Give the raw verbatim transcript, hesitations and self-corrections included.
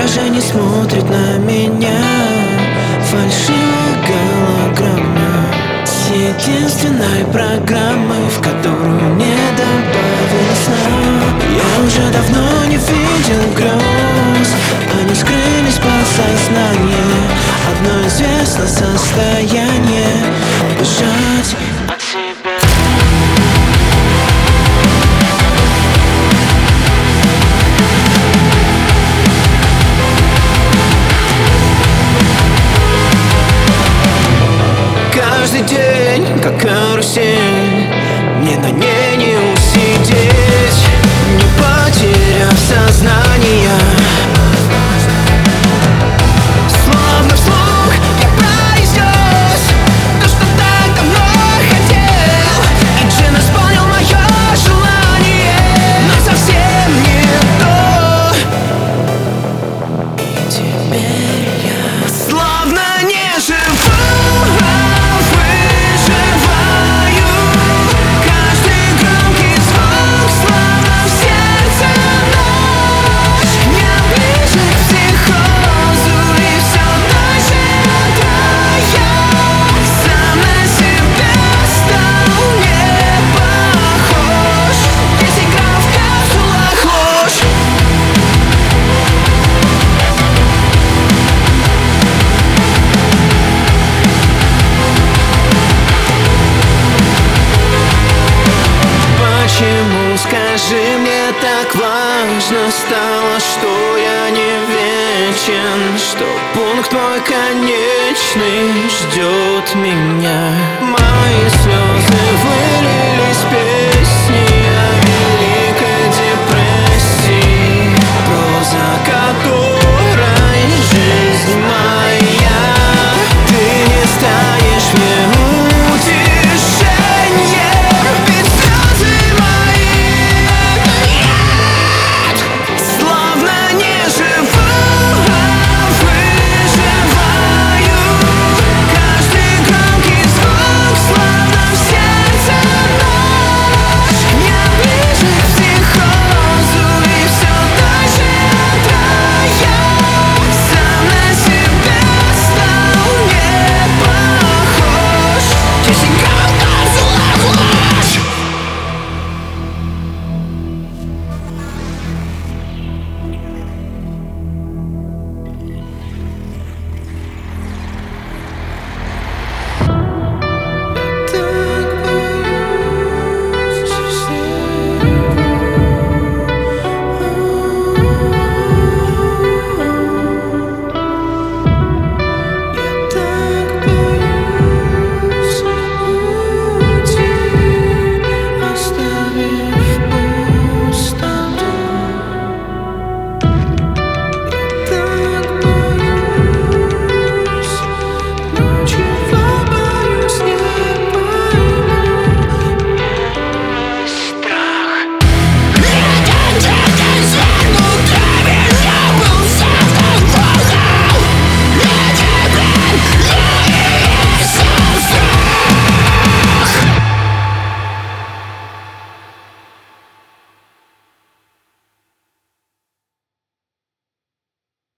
Отражение смотрит на меня, фальшивая голограмма с единственной программой, в которую не добавили сна. Я уже давно не видел грез, они скрылись подсознание. Одно известно состояние — бежать от себя. Каждый день, как карусель, мне на ней не усидеть, не потеряв сознание. Словно вслух я произнес то, что так давно хотел, и джин исполнил мое желание, но совсем не то. И теперь я словно не живу, почему, скажи, мне так важно стало, что я не вечен, что пункт мой конечный ждет меня. Мои слезы вылились песней.